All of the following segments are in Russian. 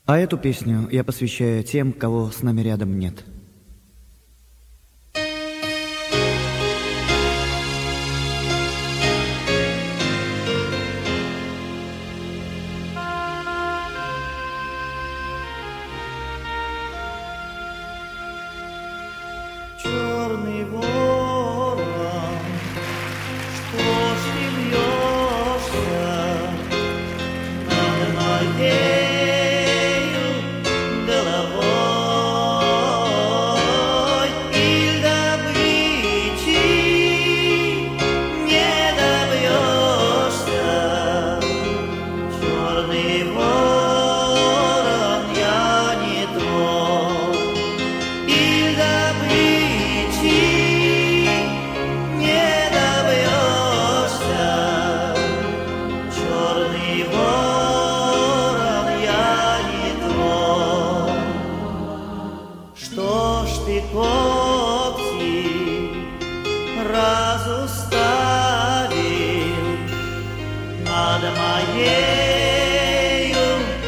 А эту песню я посвящаю тем, кого с нами рядом нет. Черный ворон, что ж ты вьешься над моею головой, и добычи не добьешься. Черный ворон, я не твой, и добычи не добьешься. Черный ворон, я не твой. Что ж ты когти разуставил над моею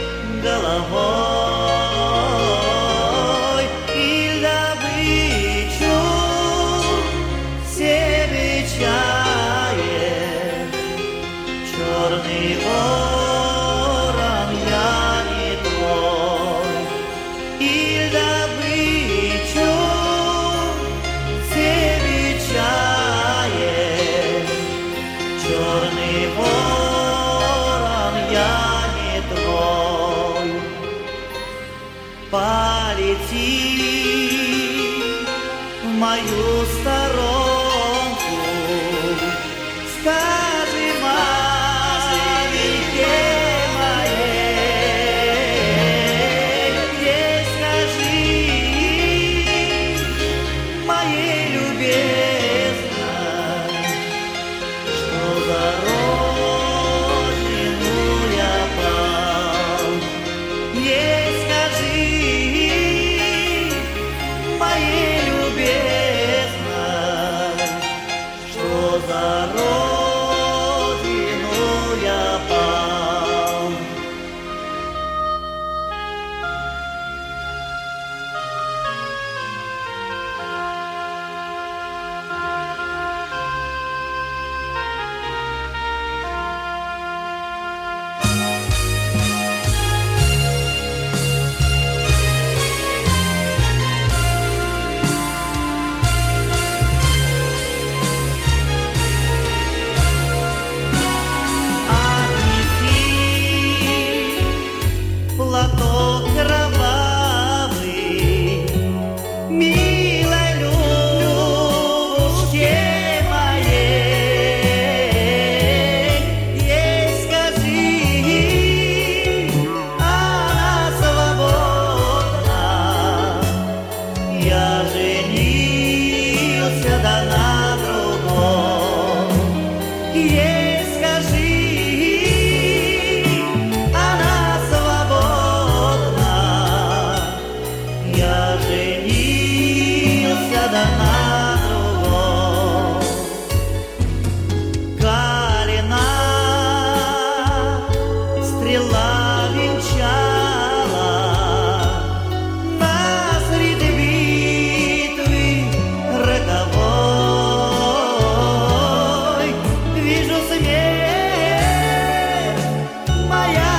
головой, и добычу себе чаешь. Черный ворон, я не твой, и добычу себе чаешь. Черный ворон, я не твой. Полети в мою сторонку, скажи маменьке моей, скажи моей любезной, что за родину я пал. Скажи моей любезной, что за родину я пал. Платок кровавый милой Любушке моей, скажи, она свободна. Я женился да на другом. Скажи, она свободна. Я женился да на другом. Калина стрела венчала нас среди битвы роковой. Вижу смерть моя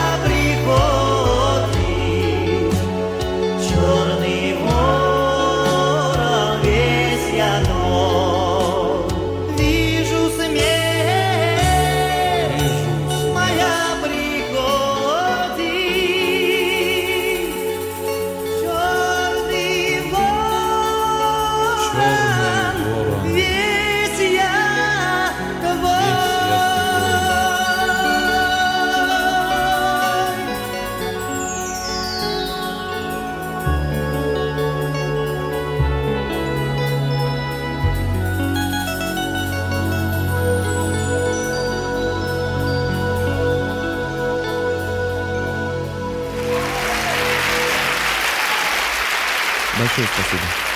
приходит. Черный ворон, весь я твой. Вижу смерть моя приходит. Черный ворон, весь я твой. Большое спасибо.